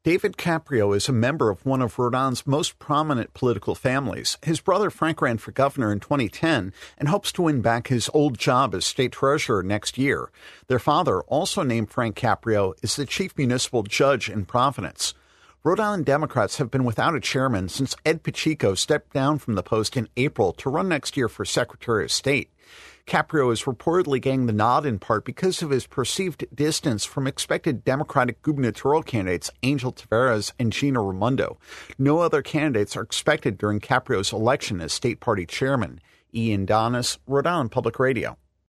David Caprio is a member of one of Rhode Island's most prominent political families. His brother Frank ran for governor in 2010 and hopes to win back his old job as state treasurer next year. Their father, also named Frank Caprio, is the chief municipal judge in Providence. Rhode Island Democrats have been without a chairman since Ed Pacheco stepped down from the post in April to run next year for Secretary of State. Caprio is reportedly getting the nod in part because of his perceived distance from expected Democratic gubernatorial candidates Angel Taveras and Gina Raimondo. No other candidates are expected during Caprio's election as state party chairman. Ian Donis, Rhode Island Public Radio.